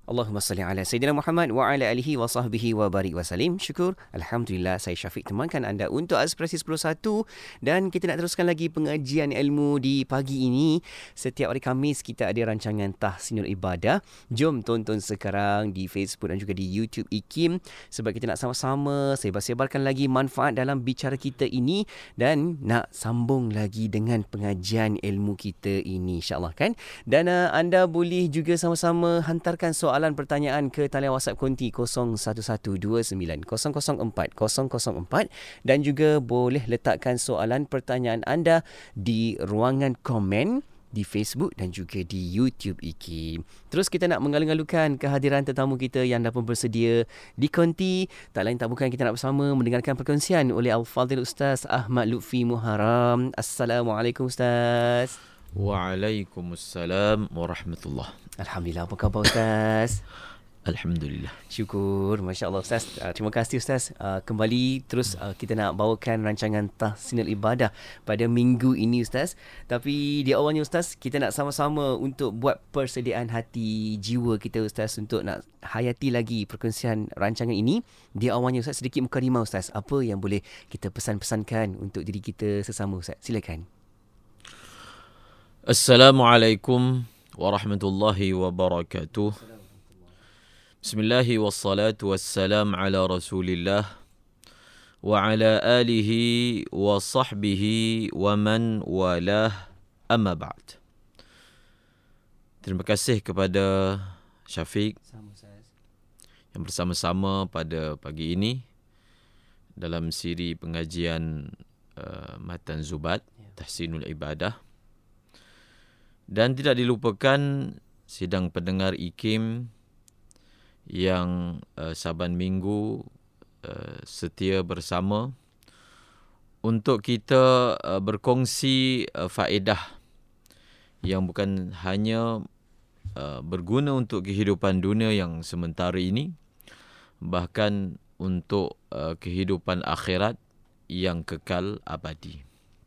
Allahumma salli ala Sayyidina Muhammad wa ala alihi wa sahbihi wa barik wa salim. Syukur. Alhamdulillah, saya Syafiq temankan anda untuk Aspirasi 10.1 dan kita nak teruskan lagi pengajian ilmu di pagi ini. Setiap hari Khamis kita ada rancangan Tahsinul Ibadah. Jom tonton sekarang di Facebook dan juga di YouTube IKIM sebab kita nak sama-sama sebar-sebarkan lagi manfaat dalam bicara kita ini dan nak sambung lagi dengan pengajian ilmu kita ini, insya-Allah kan. Dan anda boleh juga sama-sama hantarkan soalan pertanyaan ke talian WhatsApp konti 01129004 dan juga boleh letakkan soalan pertanyaan anda di ruangan komen di Facebook dan juga di YouTube IKIM. Terus kita nak mengalu-alukan kehadiran tetamu kita yang dah pun bersedia di konti. Tak lain tak bukan kita nak bersama mendengarkan perkongsian oleh Al-Fadhil Ustaz Ahmad Lutfi Muharram. Assalamualaikum Ustaz. Waalaikumsalam warahmatullahi. Alhamdulillah, apa khabar Ustaz? Alhamdulillah. Syukur, Masya Allah Ustaz. Terima kasih Ustaz. Kembali terus kita nak bawakan rancangan Tahsinul Ibadah pada minggu ini Ustaz. Tapi di awalnya Ustaz, kita nak sama-sama untuk buat persediaan hati jiwa kita Ustaz untuk nak hayati lagi perkongsian rancangan ini. Di awalnya Ustaz, sedikit mukadimah Ustaz. Apa yang boleh kita pesan-pesankan untuk diri kita sesama Ustaz? Silakan. Assalamualaikum warahmatullahi wabarakatuh. Bismillahi wassalatu wassalam ala rasulillah wa ala alihi wa sahbihi wa man walah, amma ba'd. Terima kasih kepada Syafiq yang bersama-sama pada pagi ini dalam siri pengajian Matan Zubat Tahsinul Ibadah. Dan tidak dilupakan sidang pendengar IKIM yang saban minggu setia bersama untuk kita berkongsi faedah yang bukan hanya berguna untuk kehidupan dunia yang sementara ini, bahkan untuk kehidupan akhirat yang kekal abadi.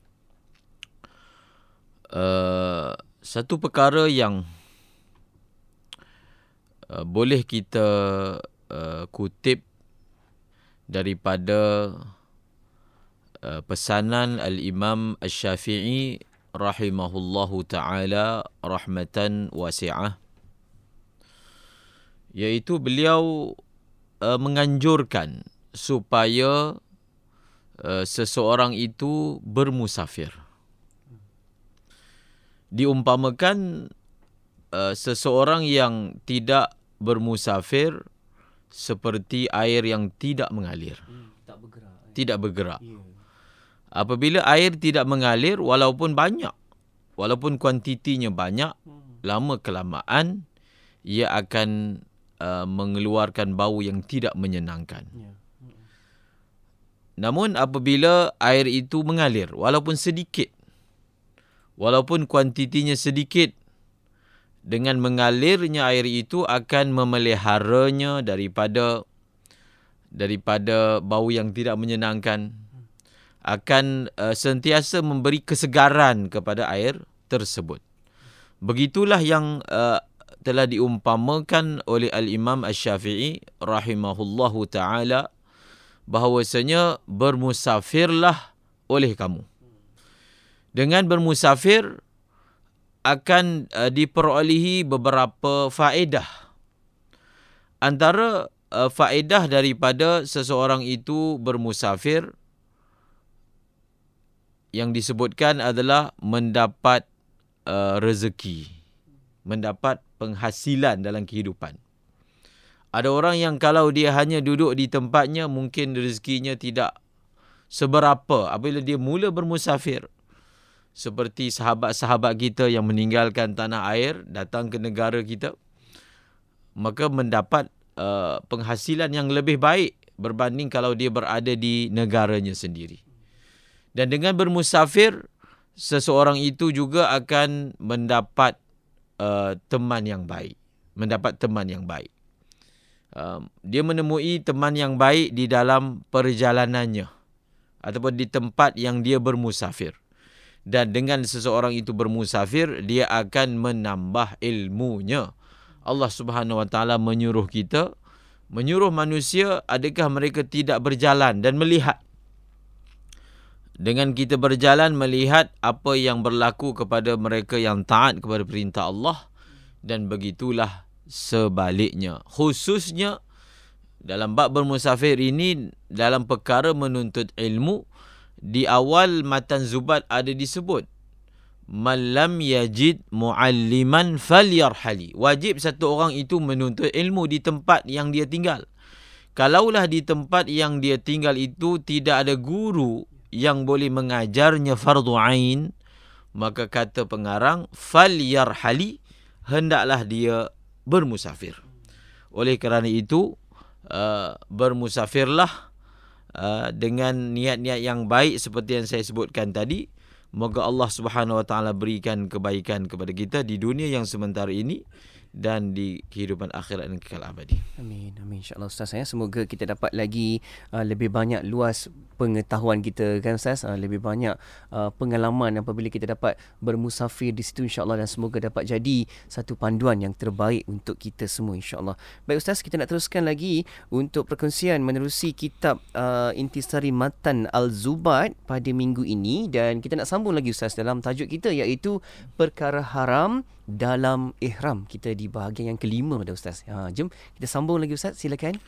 Satu perkara yang boleh kita kutip daripada pesanan Al-Imam Asy-Syafi'i rahimahullahu ta'ala rahmatan wasi'ah, iaitu beliau menganjurkan supaya seseorang itu bermusafir. Diumpamakan seseorang yang tidak bermusafir seperti air yang tidak mengalir. Tidak bergerak. Apabila air tidak mengalir, walaupun banyak, walaupun kuantitinya banyak, lama kelamaan ia akan mengeluarkan bau yang tidak menyenangkan. Namun apabila air itu mengalir, walaupun sedikit, walaupun kuantitinya sedikit, dengan mengalirnya air itu akan memeliharanya daripada bau yang tidak menyenangkan, akan sentiasa memberi kesegaran kepada air tersebut. Begitulah yang telah diumpamakan oleh Al-Imam Asy-Syafi'i rahimahullahu ta'ala, bahawasanya bermusafirlah oleh kamu. Dengan bermusafir akan diperolehi beberapa faedah. Antara faedah daripada seseorang itu bermusafir yang disebutkan adalah mendapat rezeki, mendapat penghasilan dalam kehidupan. Ada orang yang kalau dia hanya duduk di tempatnya, mungkin rezekinya tidak seberapa. Apabila dia mula bermusafir, seperti sahabat-sahabat kita yang meninggalkan tanah air, datang ke negara kita, maka mendapat penghasilan yang lebih baik berbanding kalau dia berada di negaranya sendiri. Dan dengan bermusafir, seseorang itu juga akan mendapat teman yang baik. Dia menemui teman yang baik di dalam perjalanannya ataupun di tempat yang dia bermusafir. Dan dengan seseorang itu bermusafir, dia akan menambah ilmunya. Allah Subhanahu Wa Taala menyuruh manusia, adakah mereka tidak berjalan dan melihat? Dengan kita berjalan melihat apa yang berlaku kepada mereka yang taat kepada perintah Allah, dan begitulah sebaliknya. Khususnya dalam bab bermusafir ini, dalam perkara menuntut ilmu, di awal matan Zubat ada disebut man lam yajid mualliman falyarhali. Wajib satu orang itu menuntut ilmu di tempat yang dia tinggal. Kalaulah di tempat yang dia tinggal itu tidak ada guru yang boleh mengajarnya fardu ain, maka kata pengarang falyarhali, hendaklah dia bermusafir. Oleh kerana itu bermusafirlah dengan niat-niat yang baik seperti yang saya sebutkan tadi. Moga Allah Subhanahu Wa Taala berikan kebaikan kepada kita di dunia yang sementara ini dan di kehidupan akhirat yang kekal abadi. Amin. Amin. InsyaAllah Ustaz, semoga kita dapat lagi lebih banyak luas pengetahuan kita kan Ustaz, lebih banyak pengalaman apabila kita dapat bermusafir di situ insyaAllah, dan semoga dapat jadi satu panduan yang terbaik untuk kita semua insyaAllah. Baik Ustaz, kita nak teruskan lagi untuk perkongsian menerusi kitab Intisari Matan Al-Zubat pada minggu ini, dan kita nak sambung lagi Ustaz dalam tajuk kita iaitu perkara haram dalam ihram. Kita di bahagian yang kelima dah Ustaz. Jom kita sambung lagi Ustaz, silakan.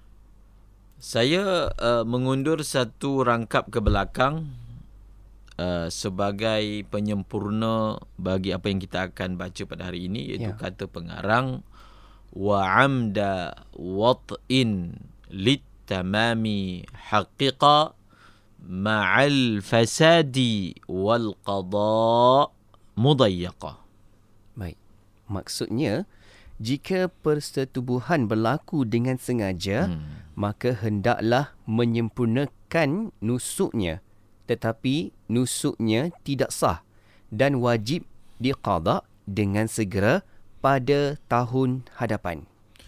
Saya mengundur satu rangkap ke belakang sebagai penyempurna bagi apa yang kita akan baca pada hari ini, iaitu kata pengarang wa amda wat'in litamami haqiqa ma'al fasadi wal qada mudayyaqa. Baik. Maksudnya, jika persetubuhan berlaku dengan sengaja, maka hendaklah menyempurnakan nusuknya, tetapi nusuknya tidak sah dan wajib diqada dengan segera pada tahun hadapan.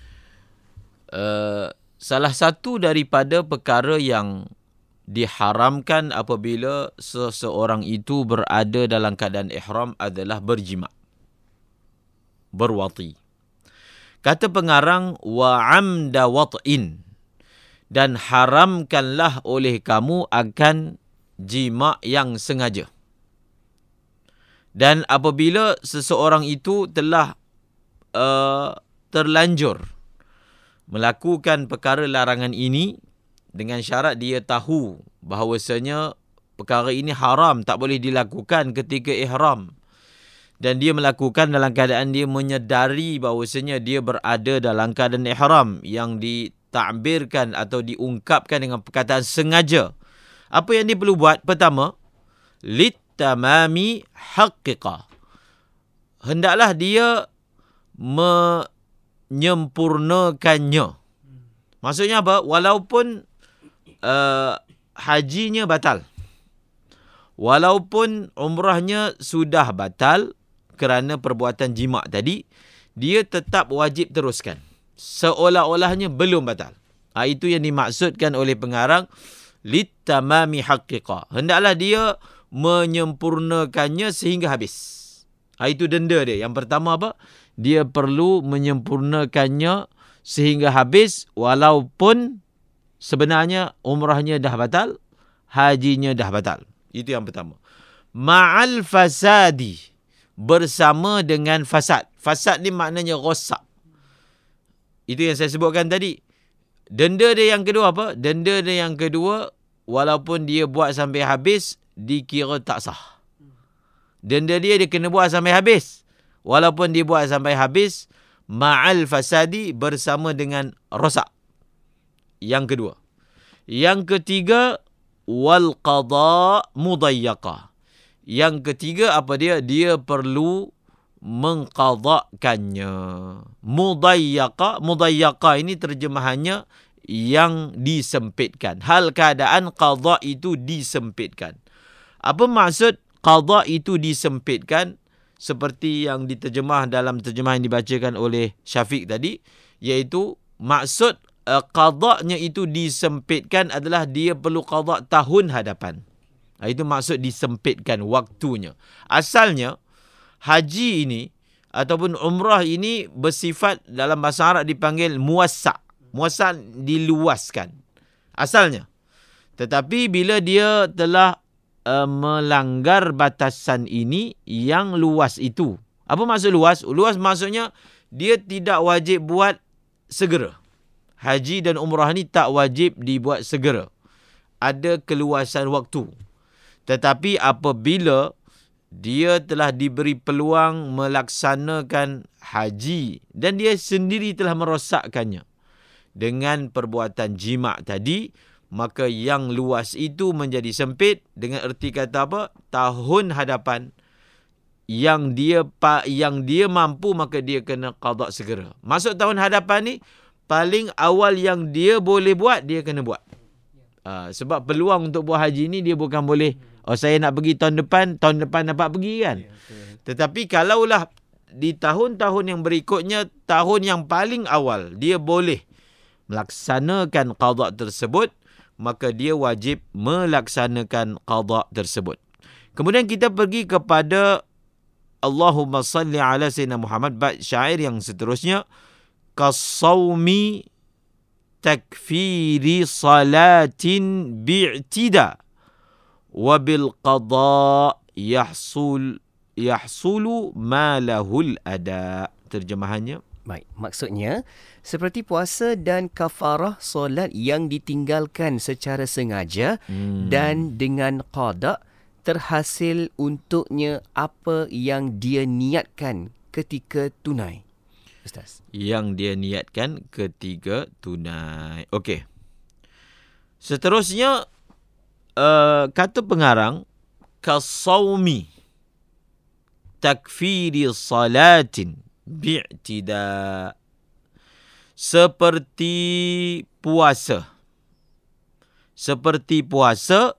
Salah satu daripada perkara yang diharamkan apabila seseorang itu berada dalam keadaan ihram adalah berjima', berwati. Kata pengarang wa amda wat'in, dan haramkanlah oleh kamu akan jima' yang sengaja. Dan apabila seseorang itu telah terlanjur melakukan perkara larangan ini dengan syarat dia tahu bahawasanya perkara ini haram, tak boleh dilakukan ketika ihram, dan dia melakukan dalam keadaan dia menyedari bahawasanya dia berada dalam keadaan ihram yang ditakbirkan atau diungkapkan dengan perkataan sengaja. Apa yang dia perlu buat? Pertama, litamami haqiqah. Hendaklah dia menyempurnakannya. Maksudnya apa? Walaupun hajinya batal, walaupun umrahnya sudah batal kerana perbuatan jima' tadi, dia tetap wajib teruskan seolah-olahnya belum batal. Itu yang dimaksudkan oleh pengarang litamami haqiqah. Hendaklah dia menyempurnakannya sehingga habis. Itu denda dia. Yang pertama apa? Dia perlu menyempurnakannya sehingga habis walaupun sebenarnya umrahnya dah batal, hajinya dah batal. Itu yang pertama. Ma'al fasadi, bersama dengan fasad. Fasad ni maknanya rosak. Itu yang saya sebutkan tadi. Denda dia yang kedua apa? Denda dia yang kedua, walaupun dia buat sampai habis, dikira tak sah. Denda dia kena buat sampai habis. Walaupun dia buat sampai habis, ma'al fasadi, bersama dengan rosak. Yang kedua. Yang ketiga, wal qada mudayyaqa. Yang ketiga apa dia? Dia perlu mengqadhakannya. Mudayyaqa ini terjemahannya yang disempitkan. Hal keadaan qadha itu disempitkan. Apa maksud qadha itu disempitkan? Seperti yang diterjemah dalam terjemahan yang dibacakan oleh Syafiq tadi, iaitu maksud qadha'nya itu disempitkan adalah dia perlu qadha' tahun hadapan. Itu maksud disempitkan waktunya. Asalnya haji ini ataupun umrah ini bersifat dalam bahasa Arab dipanggil muwassa'. Muwassa' diluaskan asalnya. Tetapi bila dia telah melanggar batasan ini yang luas itu. Apa maksud luas? Luas maksudnya dia tidak wajib buat segera. Haji dan umrah ni tak wajib dibuat segera. Ada keluasan waktu. Tetapi apabila dia telah diberi peluang melaksanakan haji dan dia sendiri telah merosakkannya dengan perbuatan jima' tadi, maka yang luas itu menjadi sempit. Dengan erti kata apa? Tahun hadapan yang dia mampu, maka dia kena qada segera. Masuk tahun hadapan ni, paling awal yang dia boleh buat, dia kena buat. Sebab peluang untuk buat haji ni dia bukan boleh, saya nak pergi tahun depan dapat pergi kan. Tetapi kalaulah di tahun-tahun yang berikutnya, tahun yang paling awal dia boleh melaksanakan qada tersebut, maka dia wajib melaksanakan qada tersebut. Kemudian kita pergi kepada Allahumma salli ala Sayyidina Muhammad, bait syair yang seterusnya, kasawmi takfiri salatin bi'tida wa bil qada yahsulu ma lahul ada. Terjemahannya, baik, maksudnya seperti puasa dan kafarah solat yang ditinggalkan secara sengaja dan dengan qada, terhasil untuknya apa yang dia niatkan ketika tunai. Ustaz. Yang dia niatkan ketika tunai. Okey. Seterusnya, kata pengarang, kasawmi takfiri salatin bi'tida. Seperti puasa. Seperti puasa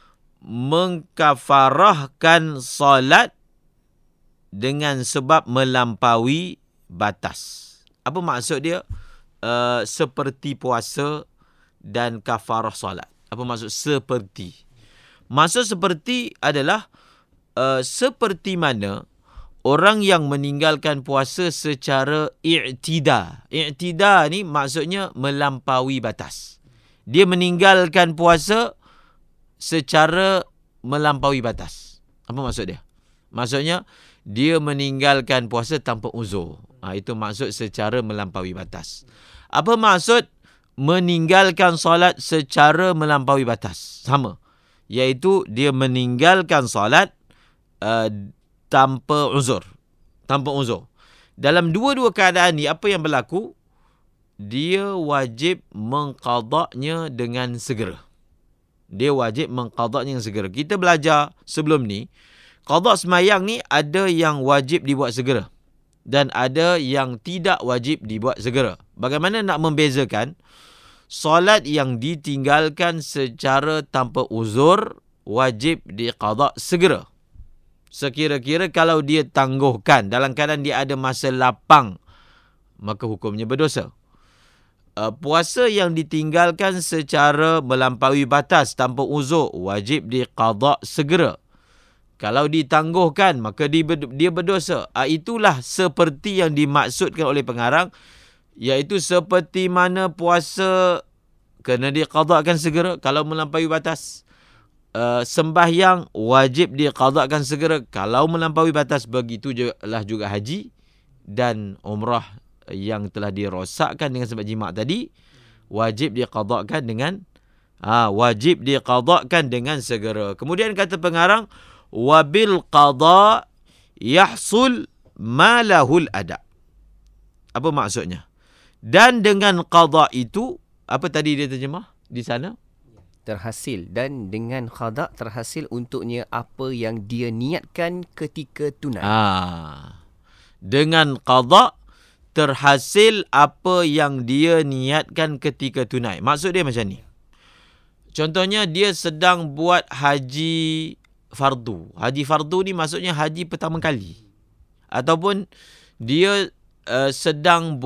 mengkafarahkan salat dengan sebab melampaui batas. Apa maksud dia? Seperti puasa dan kafarah salat. Apa maksud seperti? Maksud seperti adalah seperti mana orang yang meninggalkan puasa secara i'tida. I'tida ni maksudnya melampaui batas. Dia meninggalkan puasa secara melampaui batas. Apa maksud dia? Maksudnya dia meninggalkan puasa tanpa uzur. Itu maksud secara melampaui batas. Apa maksud meninggalkan solat secara melampaui batas? Sama. Iaitu dia meninggalkan solat tanpa uzur. Tanpa uzur. Dalam dua-dua keadaan ni, apa yang berlaku? Dia wajib mengqadanya dengan segera. Dia wajib mengqadanya dengan segera. Kita belajar sebelum ni, qada semayang ni ada yang wajib dibuat segera dan ada yang tidak wajib dibuat segera. Bagaimana nak membezakan? Solat yang ditinggalkan secara tanpa uzur wajib diqada segera. Sekira-kira kalau dia tangguhkan dalam keadaan dia ada masa lapang, maka hukumnya berdosa. Puasa yang ditinggalkan secara melampaui batas tanpa uzur wajib diqada segera. Kalau ditangguhkan, maka dia berdosa. Itulah seperti yang dimaksudkan oleh pengarang, iaitu seperti mana puasa kena diqadakan segera kalau melampaui batas. Sembahyang wajib diqadakan segera kalau melampaui batas. Begitulah juga haji dan umrah yang telah dirosakkan dengan sebab jima' tadi, wajib diqadakan dengan segera. Kemudian kata pengarang, wabil qada yahsul ma lahul ada. Apa maksudnya? Dan dengan qada itu, apa tadi dia terjemah di sana? Terhasil, dan dengan qada terhasil untuknya apa yang dia niatkan ketika tunai. Dengan qada terhasil apa yang dia niatkan ketika tunai. Maksud dia macam ni. Contohnya dia sedang buat haji fardu. Haji fardu ni maksudnya haji pertama kali. Ataupun dia sedang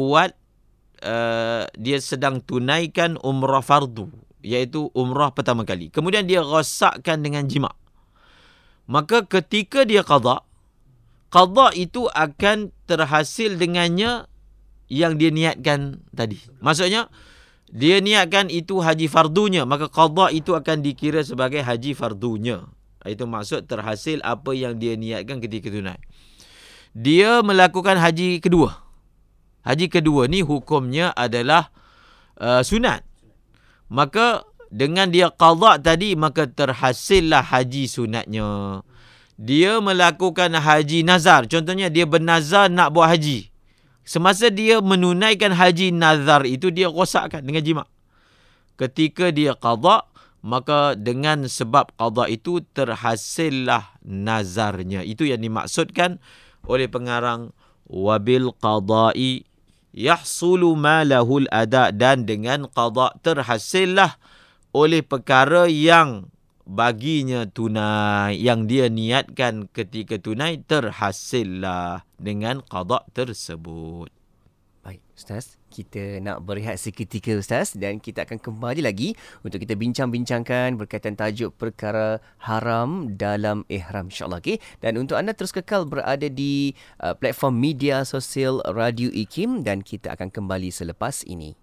tunaikan umrah fardu, iaitu umrah pertama kali. Kemudian dia rosakkan dengan jima'. Maka ketika dia qada, qada itu akan terhasil dengannya yang dia niatkan tadi. Maksudnya, dia niatkan itu haji fardunya, maka qada itu akan dikira sebagai haji fardunya. Itu maksud terhasil apa yang dia niatkan ketika tunai. Dia melakukan haji kedua. Haji kedua ni hukumnya adalah sunat. Maka dengan dia qada tadi, maka terhasillah haji sunatnya. Dia melakukan haji nazar. Contohnya dia bernazar nak buat haji. Semasa dia menunaikan haji nazar itu, dia rosakkan dengan jima'. Ketika dia qada, maka dengan sebab qada itu terhasillah nazarnya. Itu yang dimaksudkan oleh pengarang, wabil qada'i yahsulu ma lahul ada, dan dengan qada terhasillah oleh perkara yang baginya tunai, yang dia niatkan ketika tunai, terhasillah dengan qada tersebut. Baik, Ustaz, kita nak berehat seketika, Ustaz, dan kita akan kembali lagi untuk kita bincang-bincangkan berkaitan tajuk perkara haram dalam ihram, insyaAllah. Okay? Dan untuk anda terus kekal berada di platform media sosial Radio IKIM, dan kita akan kembali selepas ini.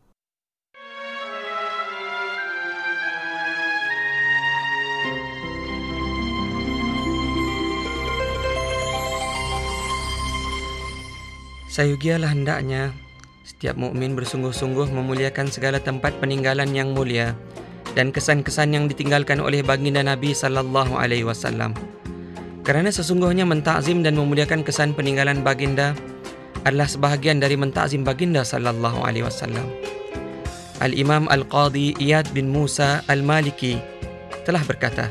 Sayugialah hendaknya setiap mukmin bersungguh-sungguh memuliakan segala tempat peninggalan yang mulia dan kesan-kesan yang ditinggalkan oleh baginda Nabi sallallahu alaihi wasallam. Kerana sesungguhnya mentakzim dan memuliakan kesan peninggalan baginda adalah sebahagian dari mentakzim baginda sallallahu alaihi wasallam. Al-Imam Al-Qadhi Iyad bin Musa Al-Maliki telah berkata,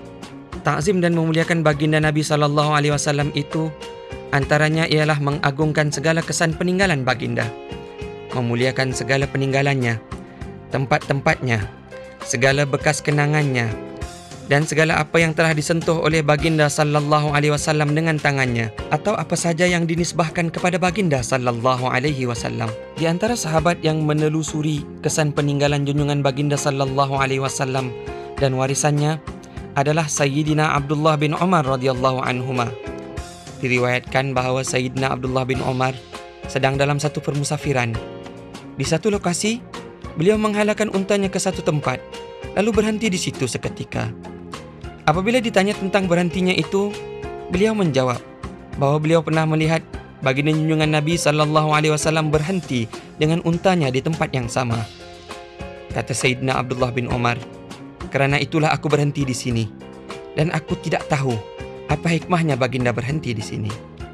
takzim dan memuliakan baginda Nabi sallallahu alaihi wasallam itu antaranya ialah mengagungkan segala kesan peninggalan baginda, memuliakan segala peninggalannya, tempat-tempatnya, segala bekas kenangannya, dan segala apa yang telah disentuh oleh baginda sallallahu alaihi wasallam dengan tangannya, atau apa saja yang dinisbahkan kepada baginda sallallahu alaihi wasallam. Di antara sahabat yang menelusuri kesan peninggalan junjungan baginda sallallahu alaihi wasallam dan warisannya adalah Sayyidina Abdullah bin Umar radhiyallahu anhuma. Diriwayatkan bahawa Sayyidina Abdullah bin Umar sedang dalam satu permusafiran. Di satu lokasi, beliau menghalakan untanya ke satu tempat, lalu berhenti di situ seketika. Apabila ditanya tentang berhentinya itu, beliau menjawab bahawa beliau pernah melihat baginda junjungan Nabi sallallahu alaihi wasallam berhenti dengan untanya di tempat yang sama. Kata Sayyidina Abdullah bin Umar, kerana itulah aku berhenti di sini, dan aku tidak tahu apa hikmahnya baginda berhenti di sini.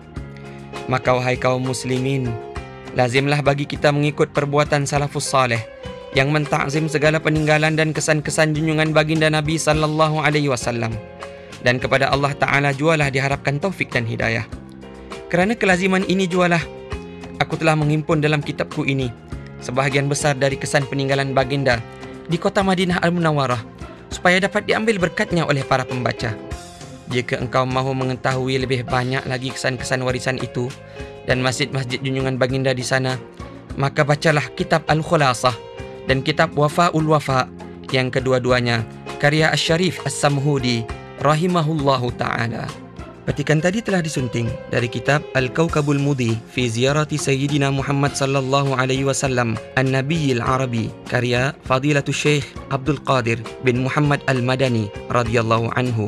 Maka wahai kaum muslimin, lazimlah bagi kita mengikut perbuatan salafus saleh yang mentakzim segala peninggalan dan kesan-kesan junjungan baginda Nabi sallallahu alaihi wasallam. Dan kepada Allah Ta'ala jualah diharapkan taufik dan hidayah. Kerana kelaziman ini jualah aku telah menghimpun dalam kitabku ini sebahagian besar dari kesan peninggalan baginda di kota Madinah Al-Munawwarah, supaya dapat diambil berkatnya oleh para pembaca. Jika engkau mahu mengetahui lebih banyak lagi kesan-kesan warisan itu dan masjid-masjid junjungan baginda di sana, maka bacalah kitab Al-Khulasah dan kitab Wafa'ul Wafa, yang kedua-duanya karya Asy-Syarif As-Samhudi rahimahullahu ta'ala. Petikan tadi telah disunting dari kitab Al-Kawkabul Mudhi fi Ziyarati Sayyidina Muhammad sallallahu alaihi wasallam An-Nabiyil Arabi, karya Fadilatul Syekh Abdul Qadir bin Muhammad Al-Madani radhiyallahu anhu.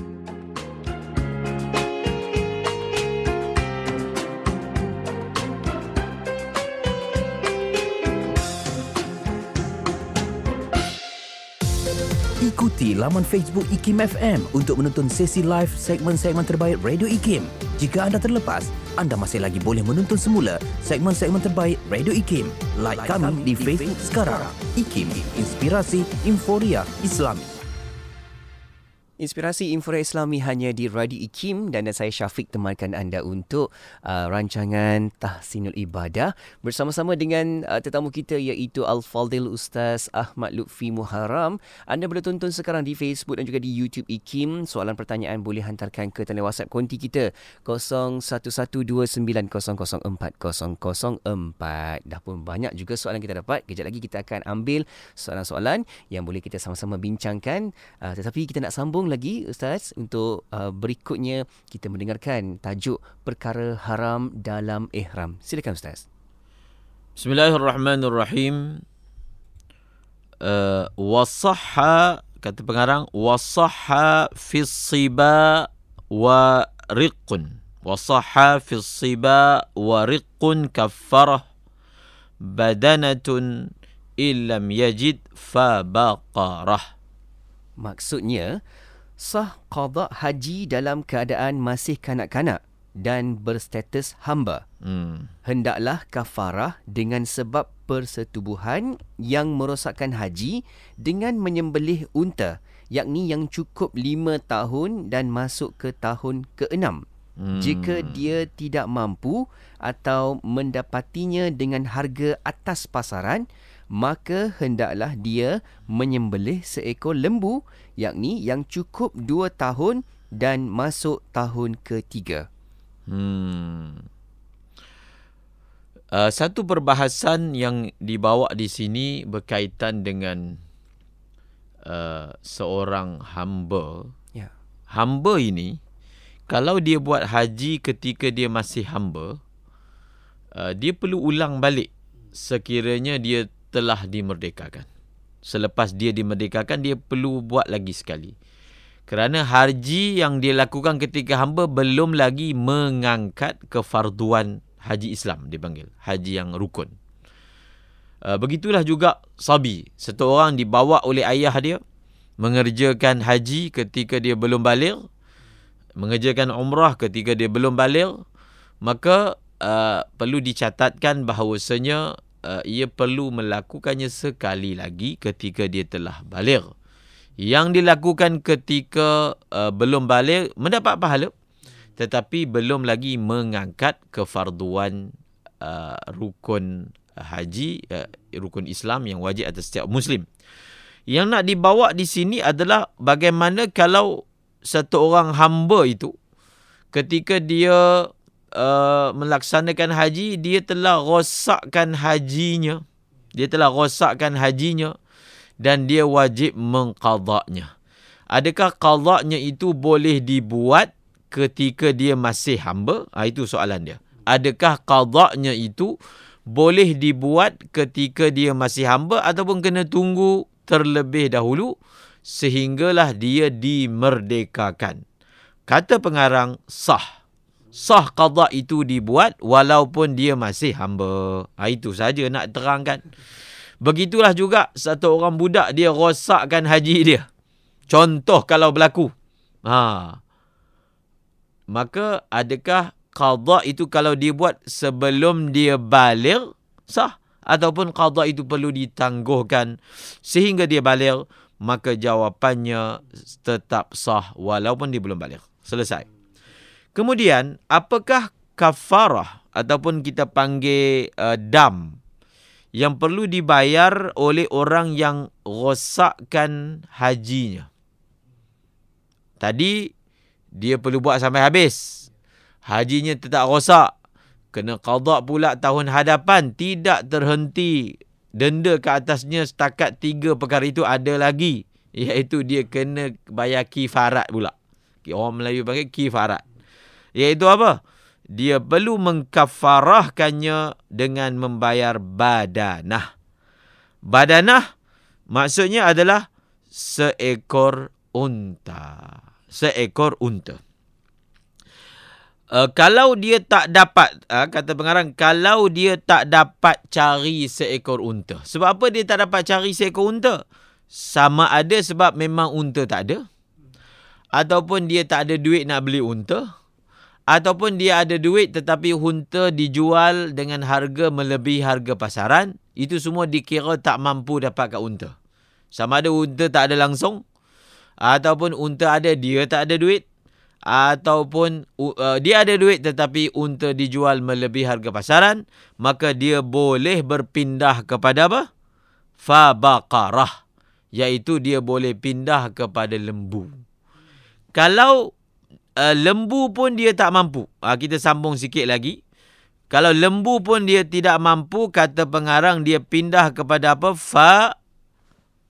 Ikuti laman Facebook IKIM FM untuk menonton sesi live segmen-segmen terbaik Radio IKIM. Jika anda terlepas, anda masih lagi boleh menonton semula segmen-segmen terbaik Radio IKIM. Like kami di Facebook sekarang. IKIM, Inspirasi Inforia Islami. Inspirasi Inforia Islami hanya di Radio IKIM, dan saya Syafiq temankan anda untuk rancangan Tahsinul Ibadah bersama-sama dengan tetamu kita iaitu Al-Fadhil Ustaz Ahmad Lutfi Muharram. Anda boleh tonton sekarang di Facebook dan juga di YouTube IKIM. Soalan pertanyaan boleh hantarkan ke talian WhatsApp konti kita 0112900404. Dah pun banyak juga soalan kita dapat. Kejap lagi kita akan ambil soalan-soalan yang boleh kita sama-sama bincangkan. Tetapi kita nak sambung sambung lagi Ustaz untuk berikutnya kita mendengarkan tajuk perkara haram dalam ihram. Silakan Ustaz. Bismillahirrahmanirrahim. Wasahha, kata pengarang, wasahha fis siba wa riqqun. Wasahha fis siba wa riqqun kaffarah badanatun illam yajid fa baqarah. Maksudnya, sah qada haji dalam keadaan masih kanak-kanak dan berstatus hamba. Hendaklah kafarah dengan sebab persetubuhan yang merosakkan haji dengan menyembelih unta, yakni yang cukup 5 tahun dan masuk ke tahun ke-6. Jika dia tidak mampu atau mendapatinya dengan harga atas pasaran, maka hendaklah dia menyembelih seekor lembu, yakni yang cukup 2 tahun dan masuk tahun ke-3. Satu perbahasan yang dibawa di sini berkaitan dengan seorang hamba. Ya. Hamba ini, kalau dia buat haji ketika dia masih hamba, dia perlu ulang balik sekiranya dia telah dimerdekakan. Selepas dia dimerdekakan, dia perlu buat lagi sekali. Kerana haji yang dia lakukan ketika hamba belum lagi mengangkat kefarduan haji Islam, dipanggil haji yang rukun. Begitulah juga sabi. Satu orang dibawa oleh ayah dia mengerjakan haji ketika dia belum baligh, mengerjakan umrah ketika dia belum baligh, maka perlu dicatatkan bahawasanya ia perlu melakukannya sekali lagi ketika dia telah baligh. Yang dilakukan ketika belum baligh mendapat pahala, tetapi belum lagi mengangkat kefarduan rukun haji, rukun Islam yang wajib atas setiap Muslim. Yang nak dibawa di sini adalah bagaimana kalau satu orang hamba itu ketika dia melaksanakan haji, dia telah rosakkan hajinya. Dan dia wajib mengqadanya. Adakah qadanya itu boleh dibuat ketika dia masih hamba? Itu soalan dia. Adakah qadanya itu boleh dibuat ketika dia masih hamba ataupun kena tunggu terlebih dahulu sehinggalah dia dimerdekakan? Kata pengarang, sah. Sah qada itu dibuat walaupun dia masih hamba. Itu saja nak terangkan. Begitulah juga satu orang budak, dia rosakkan haji dia. Contoh kalau berlaku. Maka adakah qada itu kalau dia buat sebelum dia baligh sah? Ataupun qada itu perlu ditangguhkan sehingga dia baligh? Maka jawapannya tetap sah walaupun dia belum baligh. Selesai. Kemudian, apakah kafarah ataupun kita panggil dam yang perlu dibayar oleh orang yang rosakkan hajinya? Tadi dia perlu buat sampai habis. Hajinya tetap rosak. Kena qada pula tahun hadapan. Tidak terhenti. Denda ke atasnya setakat 3 perkara itu ada lagi. Iaitu dia kena bayar kifarat pula. Orang Melayu panggil kifarat. Iaitu apa? Dia perlu mengkafarahkannya dengan membayar badanah. Badanah maksudnya adalah seekor unta. Seekor unta. Kalau dia tak dapat, kata pengarang, kalau dia tak dapat cari seekor unta. Sebab apa dia tak dapat cari seekor unta? Sama ada sebab memang unta tak ada, ataupun dia tak ada duit nak beli unta, ataupun dia ada duit tetapi unta dijual dengan harga melebihi harga pasaran. Itu semua dikira tak mampu dapatkan unta. Sama ada unta tak ada langsung, ataupun unta ada dia tak ada duit, ataupun dia ada duit tetapi unta dijual melebihi harga pasaran, maka dia boleh berpindah kepada apa? Fabaqarah, iaitu dia boleh pindah kepada lembu. Kalau lembu pun dia tak mampu, kita sambung sikit lagi. Kalau lembu pun dia tidak mampu, kata pengarang, dia pindah kepada apa?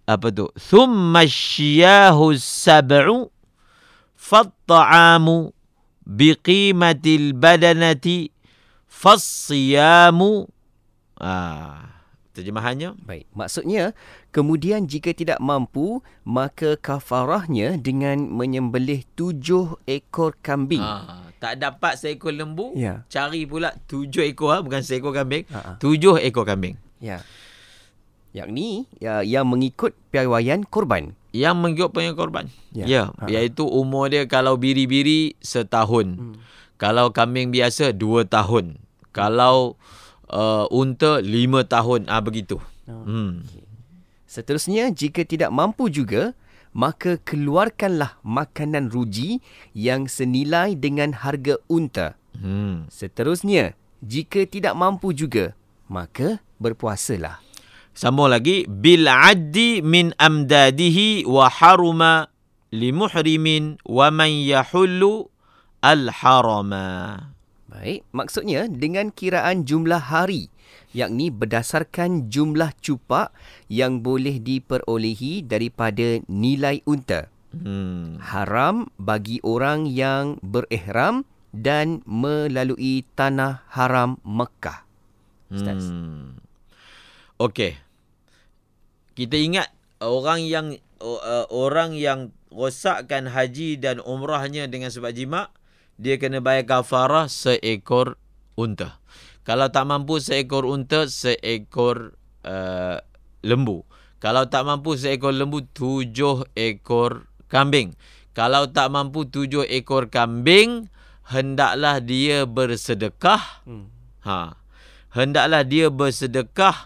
apa tu? Thumma syiyahu sab'u fatta'amu biqimatil badanati fassiyamu. Terjemahannya? Baik, maksudnya kemudian jika tidak mampu, maka kafarahnya dengan menyembelih 7 ekor kambing. Tak dapat seekor lembu, Ya. cari pula 7 ekor, bukan seekor kambing, 7 ekor kambing. Ya. Yakni yang mengikut piawaian korban. Yang mengikut punya korban. Ya. Iaitu umur dia kalau biri-biri setahun. Kalau kambing biasa 2 tahun. Kalau unta 5 tahun. Begitu. Seterusnya, jika tidak mampu juga, maka keluarkanlah makanan ruji yang senilai dengan harga unta. Seterusnya, jika tidak mampu juga, maka berpuasalah. Sambung lagi. Bil addi min amdadihi wa haruma limuhrimin wa man yahullu al-harama. Baik, maksudnya dengan kiraan jumlah hari, yakni berdasarkan jumlah cupak yang boleh diperolehi daripada nilai unta. Haram bagi orang yang berihram dan melalui tanah haram Mekah. Ustaz. Okey. Kita ingat orang yang rosakkan haji dan umrahnya dengan sebab jima', dia kena bayar kafarah seekor unta. Kalau tak mampu seekor unta, seekor lembu. Kalau tak mampu seekor lembu, 7 ekor kambing. Kalau tak mampu 7 ekor kambing, hendaklah dia bersedekah. Hendaklah dia bersedekah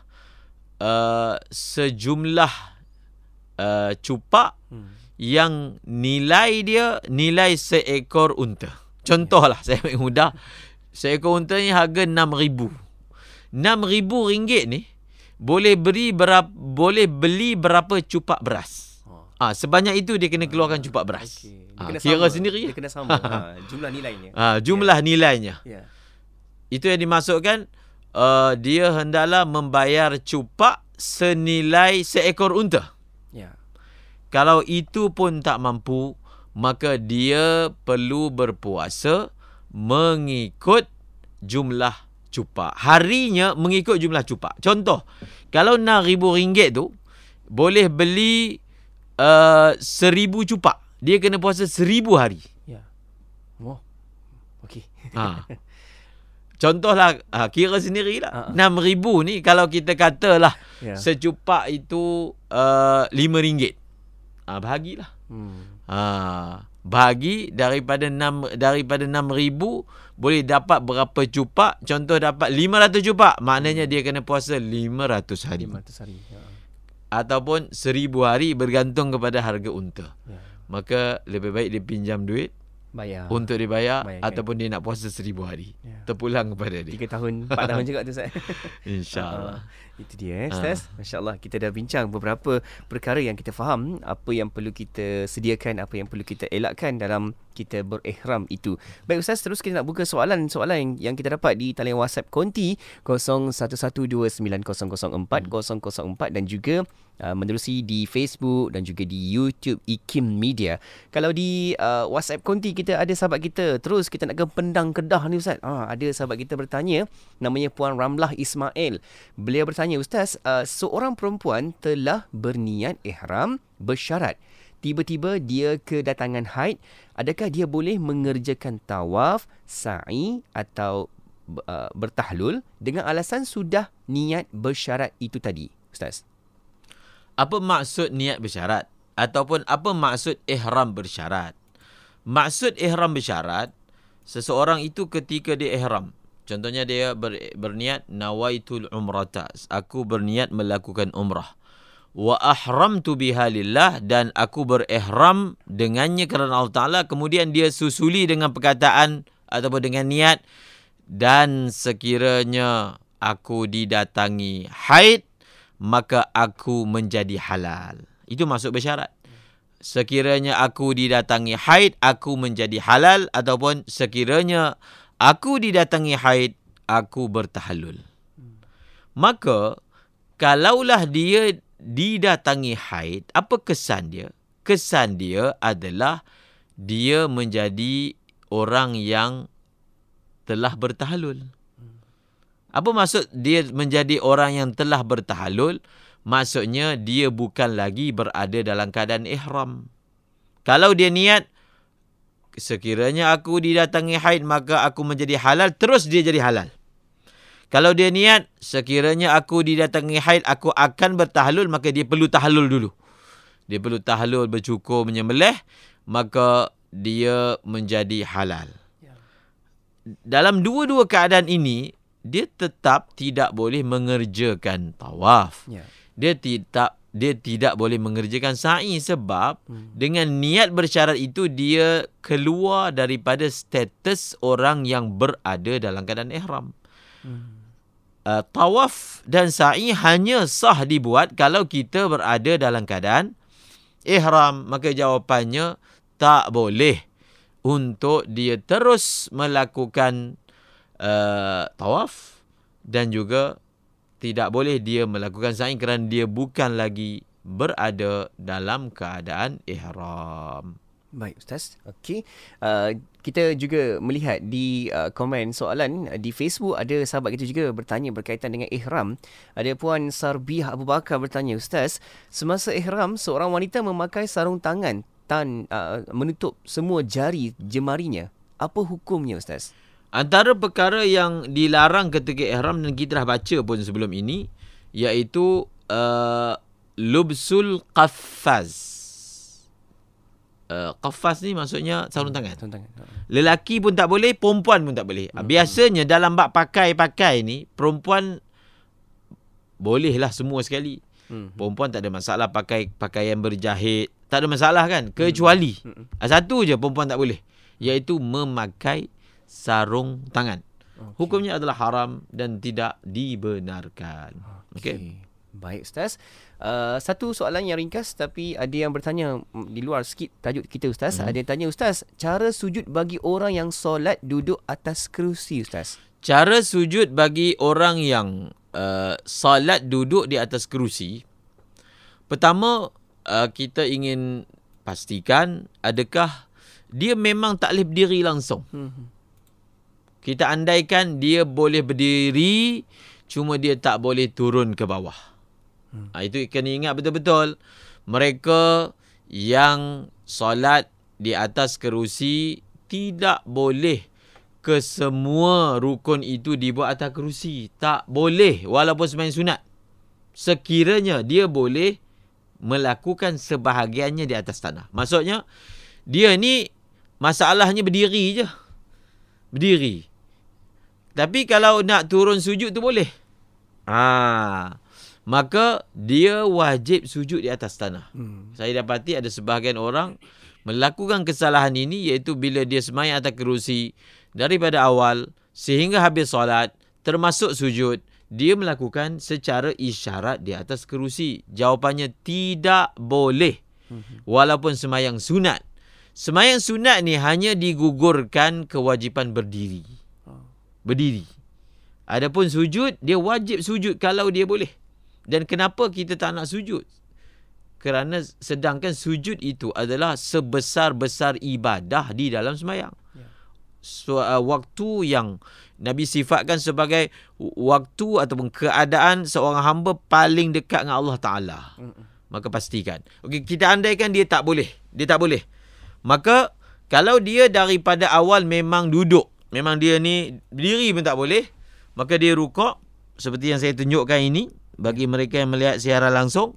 sejumlah cupak yang nilai seekor unta. Contohlah, saya ambil mudah. Seekor unta ni harga RM6,000. RM6,000 ni boleh beli berapa cupak beras. Sebanyak itu dia kena keluarkan cupak beras. Kira sendiri. Dia kena sama jumlah nilainya. Jumlah nilainya. Ya. Itu yang dimaksudkan dia hendaklah membayar cupak senilai seekor unta. Ya. Kalau itu pun tak mampu, maka dia perlu berpuasa mengikut jumlah cupak. Harinya mengikut jumlah cupak. Contoh, kalau RM6,000 tu boleh beli 1,000 cupak. Dia kena puasa 1,000 hari. Ya. Oh. Okey. Contohlah, kira sendirilah. 6,000 ni kalau kita katalah secupak itu RM5. Bahagilah. Bahagi daripada 6,000 boleh dapat berapa cupak. Contoh dapat 500 cupak, maknanya dia kena puasa 500 hari. 500 hari. Ya. Ataupun 1,000 hari, bergantung kepada harga unta. Ya. Maka lebih baik dia pinjam duit Bayar. untuk dibayar, Bayarkan. ataupun dia nak puasa 1,000 hari. Ya. Terpulang kepada dia. 3 tahun, 4 tahun juga tu Ustaz. InsyaAllah. Itu dia Ustaz. Masya-Allah, kita dah bincang beberapa perkara yang kita faham, apa yang perlu kita sediakan, apa yang perlu kita elakkan dalam kita berihram itu. Baik Ustaz, terus kita nak buka soalan-soalan yang kita dapat di talian WhatsApp Konti 01129004 dan juga menerusi di Facebook dan juga di YouTube IKIM Media. Kalau di WhatsApp Konti kita ada sahabat kita, terus kita nak ke Pendang Kedah ni Ustaz. Ada sahabat kita bertanya, namanya Puan Ramlah Ismail. Beliau bertanya, Ustaz, seorang perempuan telah berniat ihram bersyarat. Tiba-tiba dia kedatangan haid, adakah dia boleh mengerjakan tawaf, sa'i atau bertahlul dengan alasan sudah niat bersyarat itu tadi, Ustaz? Apa maksud niat bersyarat? Ataupun apa maksud ihram bersyarat? Maksud ihram bersyarat, seseorang itu ketika dia ihram, contohnya dia berniat nawaitul umrata, aku berniat melakukan umrah. Wa ahramtu biha lillah, dan aku berihram dengannya kerana Allah Ta'ala. Kemudian dia susuli dengan perkataan ataupun dengan niat, dan sekiranya aku didatangi haid, maka aku menjadi halal. Itu maksud bersyarat. Sekiranya aku didatangi haid, aku menjadi halal, ataupun sekiranya aku didatangi haid, aku bertahallul. Maka kalaulah dia didatangi haid, apa kesan dia? Kesan dia adalah dia menjadi orang yang telah bertahallul. Apa maksud dia menjadi orang yang telah bertahallul? Maksudnya dia bukan lagi berada dalam keadaan ihram. Kalau dia niat, sekiranya aku didatangi haid maka aku menjadi halal, terus dia jadi halal. Kalau dia niat, sekiranya aku didatangi haid, aku akan bertahallul, maka dia perlu tahallul dulu. Dia perlu tahallul, bercukur, menyembelih, maka dia menjadi halal. Dalam dua-dua keadaan ini, dia tetap tidak boleh mengerjakan tawaf. Dia tidak boleh mengerjakan sa'i sebab dengan niat bersyarat itu dia keluar daripada status orang yang berada dalam keadaan ihram. Tawaf dan sa'i hanya sah dibuat kalau kita berada dalam keadaan ihram. Maka jawapannya tak boleh untuk dia terus melakukan tawaf dan juga tidak boleh dia melakukan sa'i kerana dia bukan lagi berada dalam keadaan ihram. Baik Ustaz. Okey. Kita juga melihat di komen soalan di Facebook, ada sahabat kita juga bertanya berkaitan dengan ihram. Ada Puan Sarbiah Abu Bakar bertanya, Ustaz, semasa ihram seorang wanita memakai sarung tangan menutup semua jari jemarinya. Apa hukumnya Ustaz? Antara perkara yang dilarang ketika ihram dan kita dah baca pun sebelum ini, iaitu lubsul qaffaz. Qaffaz ni maksudnya sarung tangan. Lelaki pun tak boleh, perempuan pun tak boleh. Biasanya dalam bab pakai-pakai ni, perempuan bolehlah semua sekali. Perempuan tak ada masalah pakai pakaian berjahit, tak ada masalah kan? Kecuali satu je perempuan tak boleh, iaitu memakai sarung tangan. Hukumnya adalah haram dan tidak dibenarkan. Okey. Baik Ustaz. Satu soalan yang ringkas tapi ada yang bertanya di luar sikit tajuk kita Ustaz. Ada yang tanya, Ustaz, cara sujud bagi orang yang solat duduk atas kerusi Ustaz. Cara sujud bagi orang yang solat duduk di atas kerusi. Pertama, kita ingin pastikan adakah dia memang tak boleh berdiri langsung. Kita andaikan dia boleh berdiri, cuma dia tak boleh turun ke bawah. Itu kena ingat betul-betul. Mereka yang solat di atas kerusi tidak boleh kesemua rukun itu dibuat atas kerusi. Tak boleh, walaupun sembahyang sunat. Sekiranya dia boleh melakukan sebahagiannya di atas tanah. Maksudnya, dia ni masalahnya berdiri je. Berdiri. Tapi kalau nak turun sujud tu boleh. Maka dia wajib sujud di atas tanah. Saya dapati ada sebahagian orang melakukan kesalahan ini, iaitu bila dia sembahyang atas kerusi daripada awal sehingga habis solat, termasuk sujud, dia melakukan secara isyarat di atas kerusi. Jawapannya tidak boleh. Walaupun sembahyang sunat. Sembahyang sunat ni hanya digugurkan kewajipan berdiri. Berdiri. Adapun sujud, dia wajib sujud kalau dia boleh. Dan kenapa kita tak nak sujud? Kerana sedangkan sujud itu adalah sebesar-besar ibadah di dalam sembahyang. Waktu yang Nabi sifatkan sebagai waktu ataupun keadaan seorang hamba paling dekat dengan Allah Ta'ala. Maka pastikan. Okey, kita andaikan dia tak boleh. Dia tak boleh. Maka kalau dia daripada awal memang duduk, memang dia ni berdiri pun tak boleh, maka dia rukuk seperti yang saya tunjukkan ini. Bagi mereka yang melihat siaran langsung,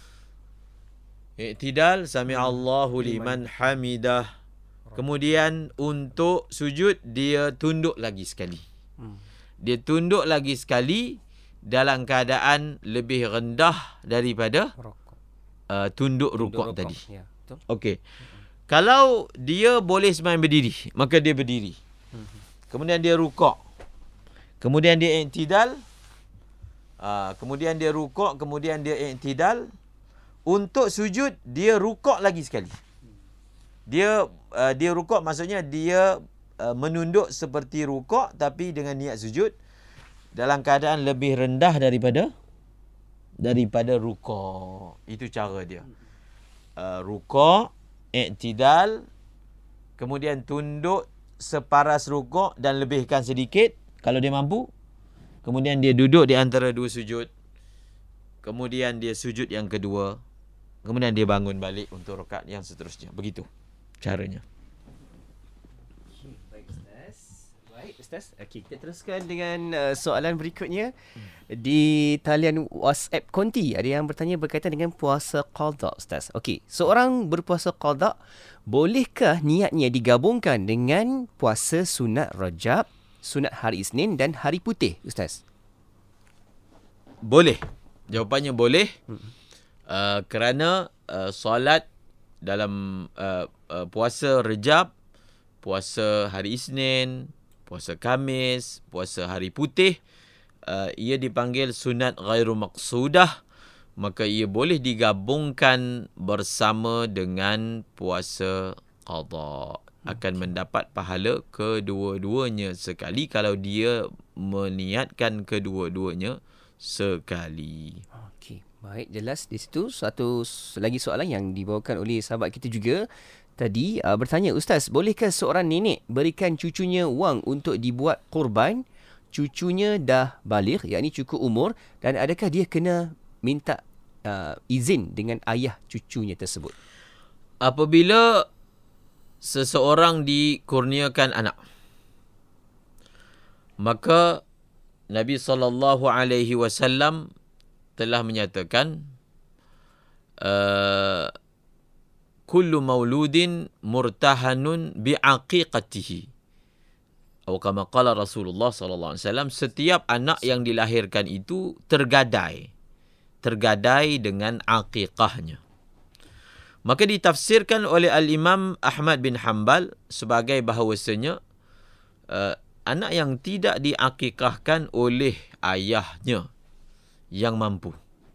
i'tidal, sami'allahu liman hamidah. Kemudian untuk sujud, dia tunduk lagi sekali. Dia tunduk lagi sekali dalam keadaan lebih rendah daripada tunduk rukuk tadi. Okey. Kalau dia boleh sembahyang berdiri, maka dia berdiri. Kemudian dia rukuk. Kemudian dia i'tidal. Kemudian dia rukuk, kemudian dia i'tidal. Untuk sujud, dia rukuk lagi sekali. Dia rukuk maksudnya dia menunduk seperti rukuk tapi dengan niat sujud dalam keadaan lebih rendah daripada daripada rukuk. Itu cara dia. Rukuk, i'tidal, kemudian tunduk separas rukuk dan lebihkan sedikit kalau dia mampu. Kemudian dia duduk di antara dua sujud. Kemudian dia sujud yang kedua. Kemudian dia bangun balik untuk rakaat yang seterusnya. Begitu caranya. Baik Ustaz. Okey, kita teruskan dengan soalan berikutnya. Di talian WhatsApp Konti ada yang bertanya berkaitan dengan puasa qada Ustaz. Okey, seorang berpuasa qada, bolehkah niatnya digabungkan dengan puasa sunat Rajab, sunat hari Isnin dan hari putih Ustaz? Boleh. Jawapannya boleh. Kerana solat dalam puasa Rejab, puasa hari Isnin, puasa Khamis, puasa hari putih, ia dipanggil sunat ghairu maqsudah, maka ia boleh digabungkan bersama dengan puasa qada. Akan mendapat pahala kedua-duanya sekali kalau dia meniatkan kedua-duanya sekali. Okey, baik, jelas di situ. Satu lagi soalan yang dibawakan oleh sahabat kita juga tadi bertanya, Ustaz, bolehkah seorang nenek berikan cucunya wang untuk dibuat korban? Cucunya dah baligh, yakni cukup umur, dan adakah dia kena minta izin dengan ayah cucunya tersebut? Apabila seseorang dikurniakan anak, maka Nabi SAW telah menyatakan kullu mauludin murtahanun bi'aqiqatihi. Atau kama qala Rasulullah SAW, setiap anak yang dilahirkan itu tergadai dengan aqiqahnya. Maka ditafsirkan oleh Al-Imam Ahmad bin Hanbal sebagai bahawasanya anak yang tidak diakikahkan oleh ayahnya yang mampu,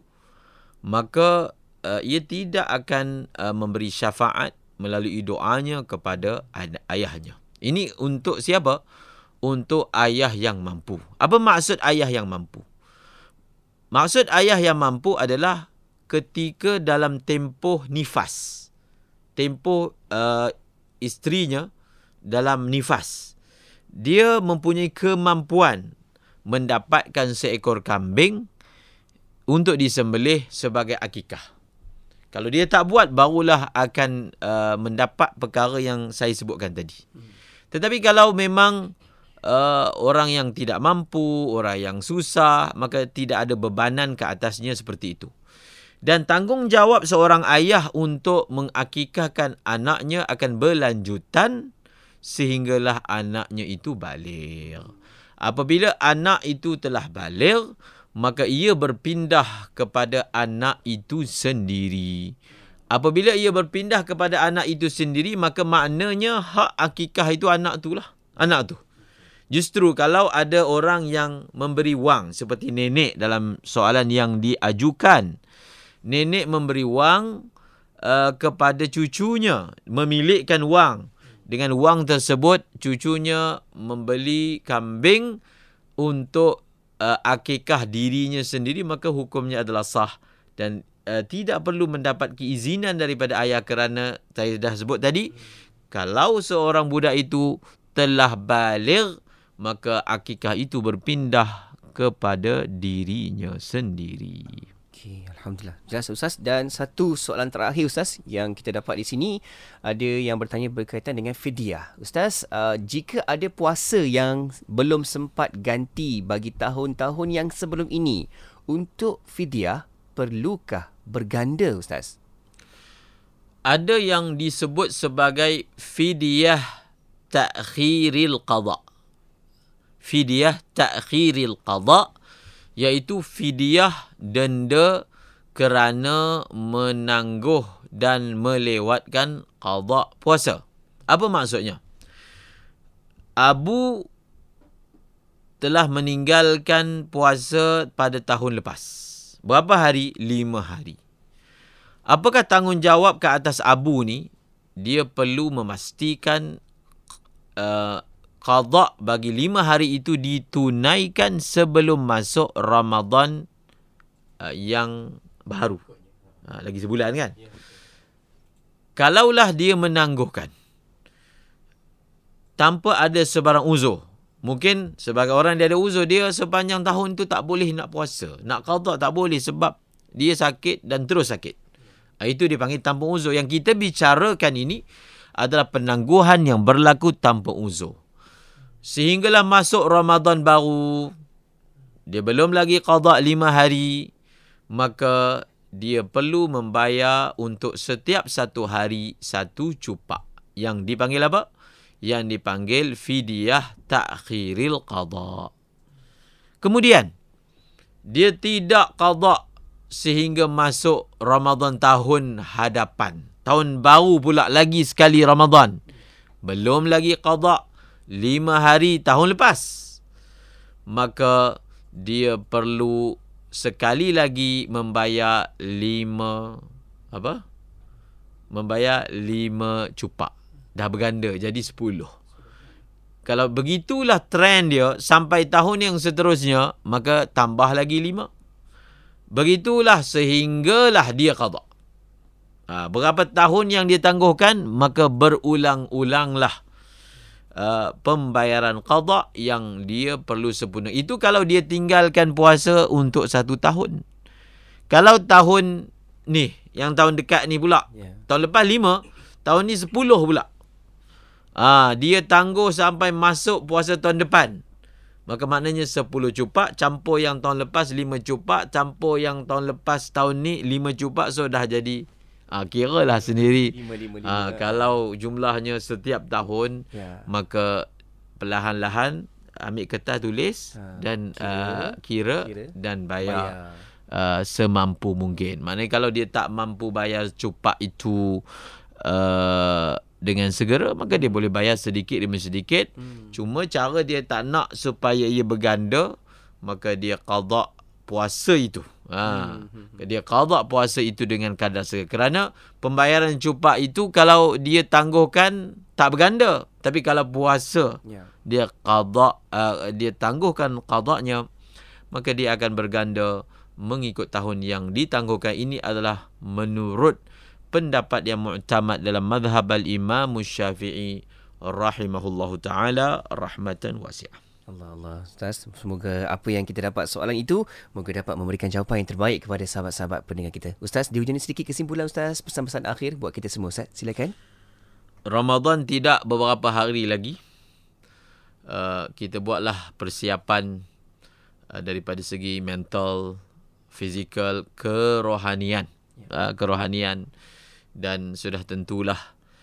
maka ia tidak akan memberi syafaat melalui doanya kepada ayahnya. Ini untuk siapa? Untuk ayah yang mampu. Apa maksud ayah yang mampu? Maksud ayah yang mampu adalah ketika dalam tempoh nifas, tempoh isterinya dalam nifas, dia mempunyai kemampuan mendapatkan seekor kambing untuk disembelih sebagai akikah. Kalau dia tak buat, barulah akan mendapat perkara yang saya sebutkan tadi. Tetapi kalau memang orang yang tidak mampu, orang yang susah, maka tidak ada bebanan ke atasnya seperti itu. Dan tanggungjawab seorang ayah untuk mengakikahkan anaknya akan berlanjutan sehinggalah anaknya itu baligh. Apabila anak itu telah baligh, maka ia berpindah kepada anak itu sendiri. Apabila ia berpindah kepada anak itu sendiri, maka maknanya hak akikah itu anak tu lah. Anak tu. Justru kalau ada orang yang memberi wang, seperti nenek dalam soalan yang diajukan, nenek memberi wang kepada cucunya, memilikkan wang. Dengan wang tersebut, cucunya membeli kambing untuk akikah dirinya sendiri, maka hukumnya adalah sah. Dan tidak perlu mendapat keizinan daripada ayah, kerana saya dah sebut tadi, kalau seorang budak itu telah baligh, maka akikah itu berpindah kepada dirinya sendiri. Okey, alhamdulillah. Jelas Ustaz. Dan satu soalan terakhir Ustaz yang kita dapat di sini, ada yang bertanya berkaitan dengan fidyah. Ustaz, jika ada puasa yang belum sempat ganti bagi tahun-tahun yang sebelum ini, untuk fidyah perlukah berganda Ustaz? Ada yang disebut sebagai fidyah ta'khiril qada. Fidyah ta'khiril qada, iaitu fidyah denda kerana menangguh dan melewatkan qada puasa. Apa maksudnya? Abu telah meninggalkan puasa pada tahun lepas. Berapa hari? 5 hari. Apakah tanggungjawab ke atas Abu ni? Dia perlu memastikan qada bagi 5 hari itu ditunaikan sebelum masuk Ramadan yang baru. Lagi sebulan kan? Kalaulah dia menangguhkan tanpa ada sebarang uzur. Mungkin sebagai orang dia ada uzur, dia sepanjang tahun tu tak boleh nak puasa. Nak qada tak boleh sebab dia sakit dan terus sakit. Itu dipanggil tanpa uzur. Yang kita bicarakan ini adalah penangguhan yang berlaku tanpa uzur. Sehinggalah masuk Ramadan baru, dia belum lagi qada 5 hari, maka dia perlu membayar untuk setiap 1 hari 1 cupak. Yang dipanggil apa? Yang dipanggil fidyah ta'khiril qada. Kemudian, dia tidak qada sehingga masuk Ramadan tahun hadapan. Tahun baru pula lagi sekali Ramadan. Belum lagi qada 5 hari tahun lepas. Maka dia perlu sekali lagi membayar 5 cupak. Dah berganda jadi 10. Kalau begitulah trend dia sampai tahun yang seterusnya, maka tambah lagi 5. Begitulah sehinggalah dia qada. Berapa tahun yang dia tangguhkan, maka berulang-ulanglah pembayaran qada yang dia perlu sempurna. Itu kalau dia tinggalkan puasa untuk 1 tahun. Kalau tahun ni, yang tahun dekat ni pula, tahun lepas 5, tahun ni 10 pula. Dia tangguh sampai masuk puasa tahun depan. Maka maknanya 10 cupak, campur yang tahun lepas 5 cupak, campur yang tahun lepas tahun ni 5 cupak, so dah jadi kiralah sendiri. 5. Kalau jumlahnya setiap tahun, maka perlahan-lahan ambil kertas tulis dan kira dan bayar semampu mungkin. Maknanya kalau dia tak mampu bayar cupak itu dengan segera, maka dia boleh bayar sedikit demi sedikit. Cuma cara dia tak nak supaya ia berganda, maka dia qada puasa itu. Dia qada puasa itu dengan kadar segera. Kerana pembayaran cupak itu kalau dia tangguhkan tak berganda. Tapi kalau puasa dia qada, dia tangguhkan qadanya, maka dia akan berganda mengikut tahun yang ditangguhkan. Ini adalah menurut pendapat yang mu'tamad dalam mazhab al-Imam Syafi'i rahimahullahu ta'ala rahmatan wasi'ah. Allah, Ustaz. Semoga apa yang kita dapat soalan itu, moga dapat memberikan jawapan yang terbaik kepada sahabat-sahabat pendengar kita. Ustaz, di hujung ini sedikit kesimpulan Ustaz, pesan-pesan akhir buat kita semua Ustaz. Silakan. Ramadan tidak beberapa hari lagi. Kita buatlah persiapan daripada segi mental, fizikal, kerohanian. Kerohanian. Dan sudah tentulah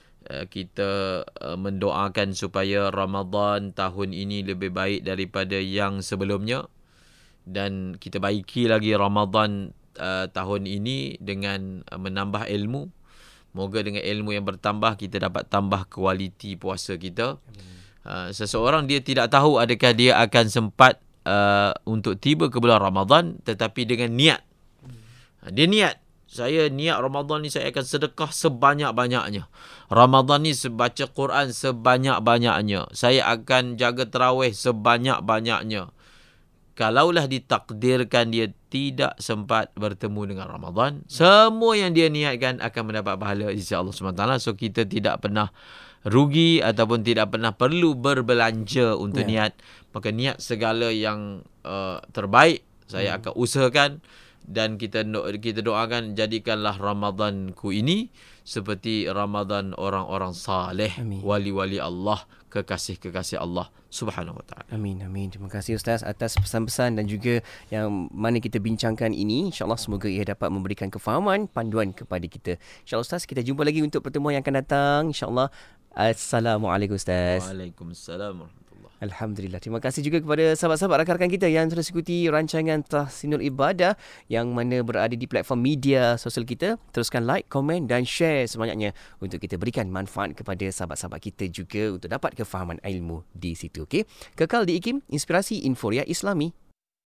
kita mendoakan supaya Ramadan tahun ini lebih baik daripada yang sebelumnya, dan kita baiki lagi Ramadan tahun ini dengan menambah ilmu. Moga dengan ilmu yang bertambah kita dapat tambah kualiti puasa kita. Seseorang dia tidak tahu adakah dia akan sempat untuk tiba ke bulan Ramadan, tetapi dengan niat. Dia niat, saya niat Ramadan ni saya akan sedekah sebanyak-banyaknya. Ramadan ni baca Quran sebanyak-banyaknya. Saya akan jaga tarawih sebanyak-banyaknya. Kalaulah ditakdirkan dia tidak sempat bertemu dengan Ramadan, semua yang dia niatkan akan mendapat pahala di sisi Allah SWT. So kita tidak pernah rugi ataupun tidak pernah perlu berbelanja untuk niat. Maka niat segala yang terbaik saya akan usahakan. Dan kita doakan, jadikanlah Ramadanku ini seperti Ramadan orang-orang saleh, wali-wali Allah, kekasih-kekasih Allah Subhanahu wa taala. Amin. Terima kasih Ustaz atas pesan-pesan dan juga yang mana kita bincangkan ini. InsyaAllah semoga ia dapat memberikan kefahaman, panduan kepada kita. InsyaAllah Ustaz, kita jumpa lagi untuk pertemuan yang akan datang. InsyaAllah. Assalamualaikum Ustaz. Waalaikumsalam. Alhamdulillah. Terima kasih juga kepada sahabat-sahabat rakan-rakan kita yang terus ikuti rancangan Tahsinul Ibadah yang mana berada di platform media sosial kita. Teruskan like, komen dan share sebanyaknya untuk kita berikan manfaat kepada sahabat-sahabat kita juga untuk dapat kefahaman ilmu di situ. Okey. Kekal di IKIM, inspirasi Inforia Islami.